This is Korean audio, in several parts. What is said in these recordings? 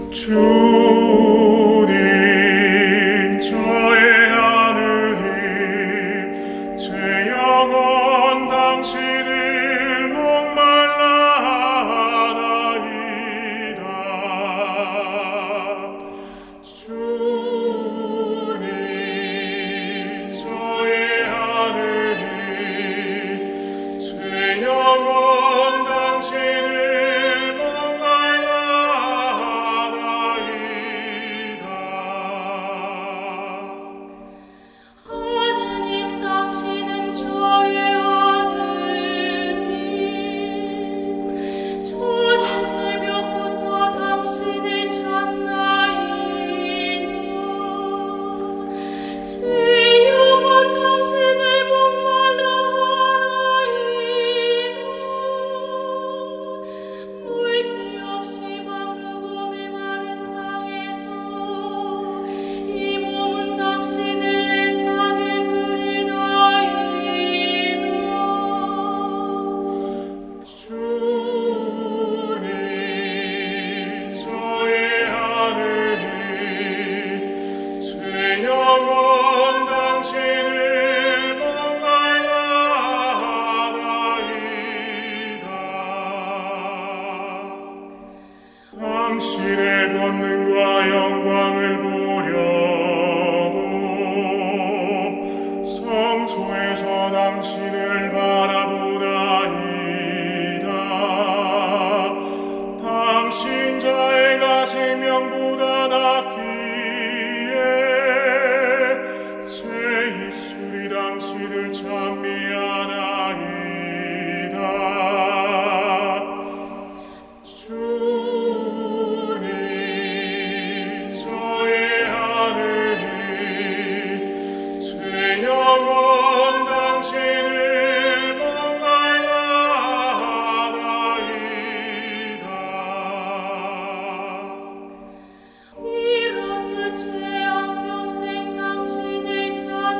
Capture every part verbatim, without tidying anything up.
주님 저의 하느님 제 영혼 당신을 목말라하나이다. 주님 저의 하느님 제 영혼 당신을 당신의 권능과 영광을 보려고 성소에서 당신을 바라보나이다. 당신 자애가 생명보다 낫기에 제 입술이 당신을 찬미하나이다. 영원 당신을 목말라하나이다. 이렇듯 제 한평생 당신을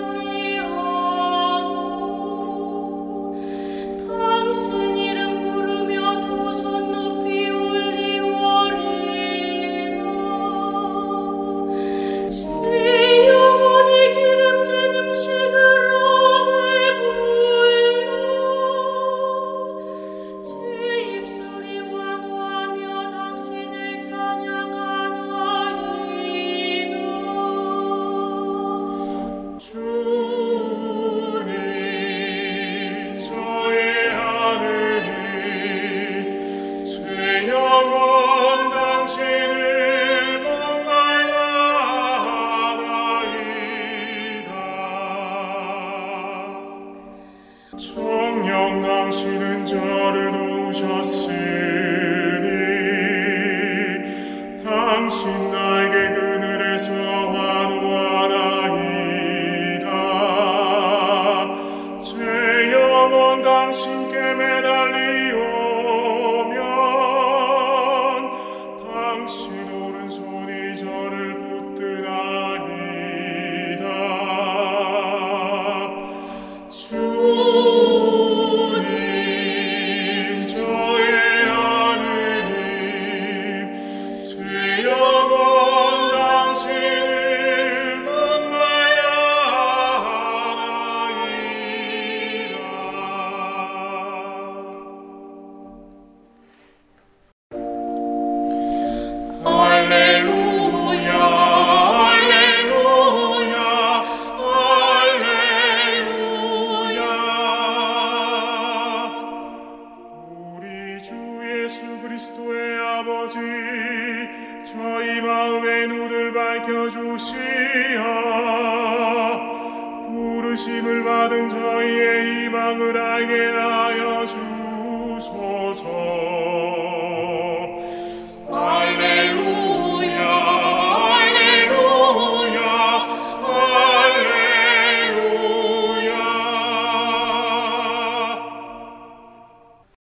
찬미하고 당신 이름 부르며 두 손 높이 올리오리다. 제 영혼이 기름진 음식으로 배불러 제 입술이 환호하며 당신을 찬양하나이다. 주님 저의 하느님 제 영혼 당신을 목말라하나이다. 정녕 당신은 저를 도우셨으니 당신 나에게 그늘에서 환호하나이다. 제 영혼 당신께 매달리오면 당신 오른손이 저를 붙드나이다. 주님 저의 하느님 제 영혼 당신을 목말라하나이다. 할렐루야 할렐루야 할렐루야. 우리 주 예수 그리스도의 아버지 저희 마음의 눈을 밝혀주시어 부르심을 받은 저희의 희망을 알게